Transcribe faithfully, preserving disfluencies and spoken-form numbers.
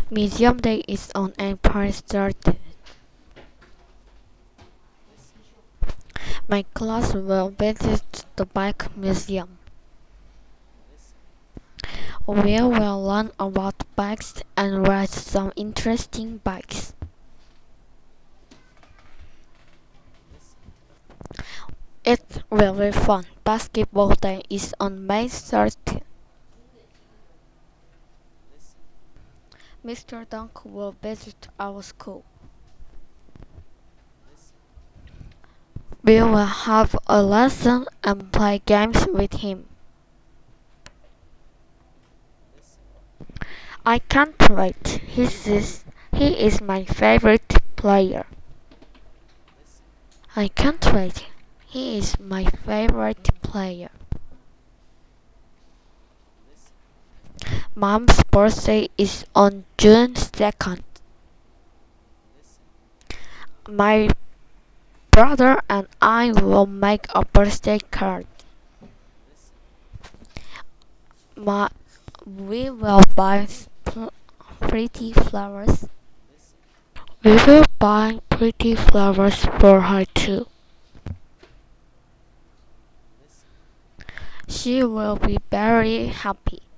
Museum Day is on April thirtieth. My class will visit the bike museum. We will learn about bikes and ride some interesting bikes. It will be fun. Basketball Day is on May thirtieth. Mister Dunk will visit our school. We will have a lesson and play games with him. I can't wait. He is, he is my favorite player. I can't wait. He is my favorite player. Mom's birthday is on June second. My brother and I will make a birthday card. Ma, we will buy pretty flowers. We will buy pretty flowers for her too. She will be very happy.